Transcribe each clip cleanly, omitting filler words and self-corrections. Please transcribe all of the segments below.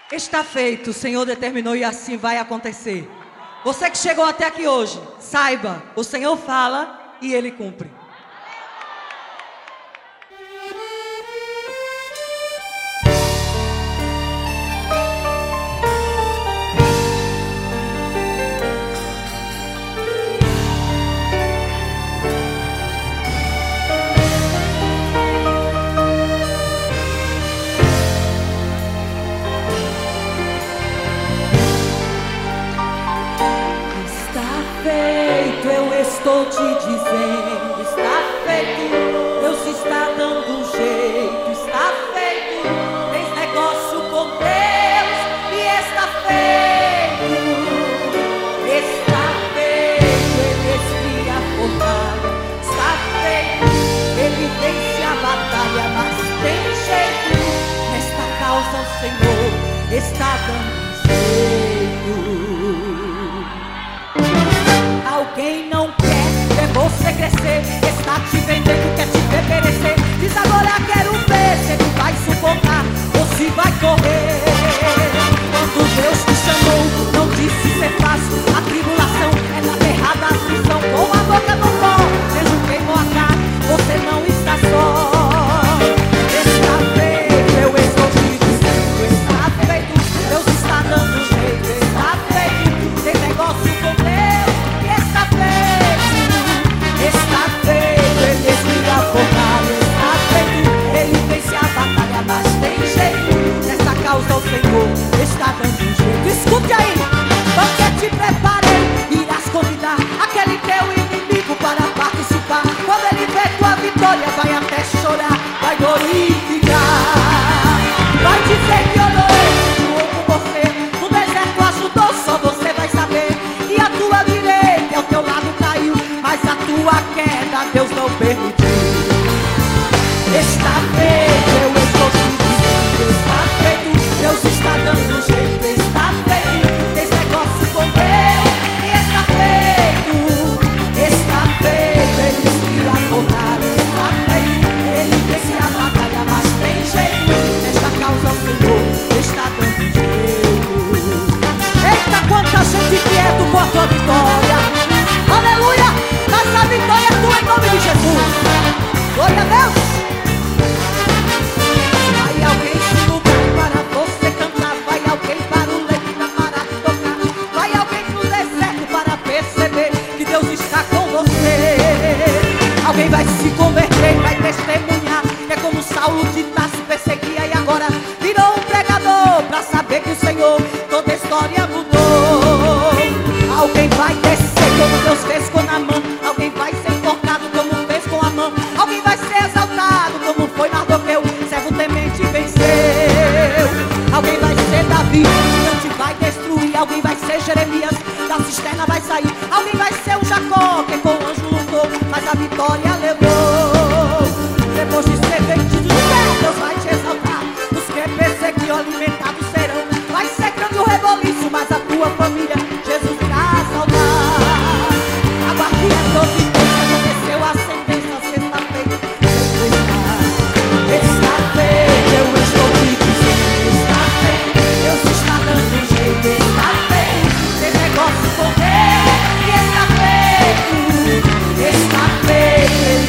Está feito, o Senhor determinou e assim vai acontecer. Você que chegou até aqui hoje, saiba, o Senhor fala e Ele cumpre. Eu estou te dizendo, está feito. Deus está dando um jeito, está feito. Fez negócio com Deus e está feito. Está feito, Ele esfria a fornalha. Está feito, Ele vence a batalha, mas tem jeito. Nesta causa o Senhor está dando um jeito. Alguém não quer ver você crescer, está te vendendo, quer te ver perecer. Diz agora quero ver se ele vai suportar ou se vai correr. Quando Deus te chamou, não disse ser fácil. A tribulação é na errada aflição. Com a boca no pó, vejo queimou a carne, você não está só. Está feito, eu estou te dizendo, está feito. Deus está dando um jeito, está feito. Tem negócio com Deus. Está feito, Ele esfria a fornalha. Está feito, Ele vence a batalha, mas tem jeito. Nessa causa o Senhor está dando um jeito. Escute aí, banquete preparei. Irás convidar aquele teu inimigo para participar. Quando ele vê tua vitória, vai até chorar, vai glorificar. Vai dizer que orou com você. No deserto ajudou, só você vai saber. E a tua direita ao teu lado caiu, mas a tua queda Deus não permitiu. Está feito, eu estou te dizendo, está feito. Deus está dando um jeito, está feito. Esse negócio com Deus e está feito. Está feito, Ele esfria a fornalha. Está feito, Ele vence a batalha, mas tem jeito. Nesta causa o Senhor está dando um jeito. Eita, quanta gente quieto com a tua vitória. Aleluia! Mas a vitória é tua em nome de Jesus. Glória a Deus. Vai alguém se lugar para você cantar. Vai alguém para o leito para tocar. Vai alguém no deserto para perceber que Deus está com você. Alguém vai se converter, vai testemunhar. É como Saulo de Tarso perseguia e agora virou um pregador para saber que o Senhor toda a história mudou. Alguém vai descer como Deus fez com Naamã. Alguém vai ser enforcado como fez com Amã. Alguém vai ser exaltado como foi Mardoqueu. Servo temente venceu. Alguém vai ser Davi, o gigante vai destruir. Alguém vai ser Jeremias, da cisterna vai sair. Alguém vai ser o Jacó, que com o anjo lutou, mas a vitória levou. Depois de ser vendido de pé, Deus vai te exaltar. Os que perseguiam alimentados serão. Vai ser grande o reboliço, mas a tua família Jesus irá salvar. Aguarde a providência, aconteceu a sentença sexta-feira. Está feito, eu estou te dizendo, está feito. Deus está dando um jeito, está feito. Tem negócio com Deus e está feito. Está feito,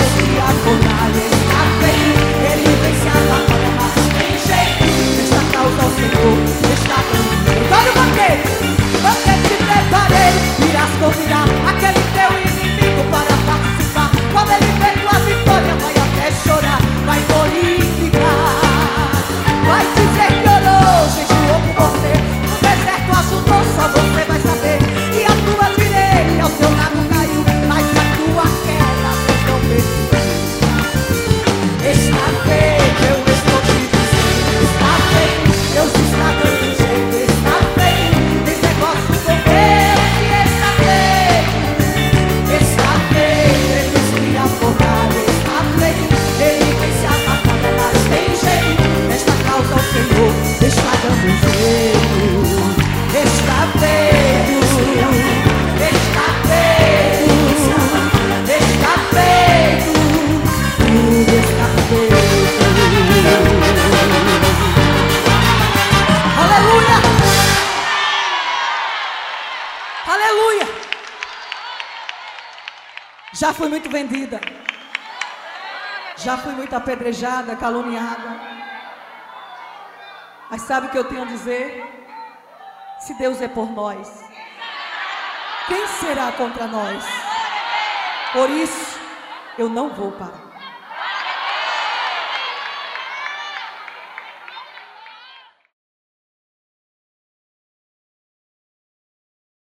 Já fui muito vendida. Já fui muito apedrejada, caluniada. Mas sabe o que eu tenho a dizer? Se Deus é por nós, quem será contra nós? Por isso, eu não vou parar.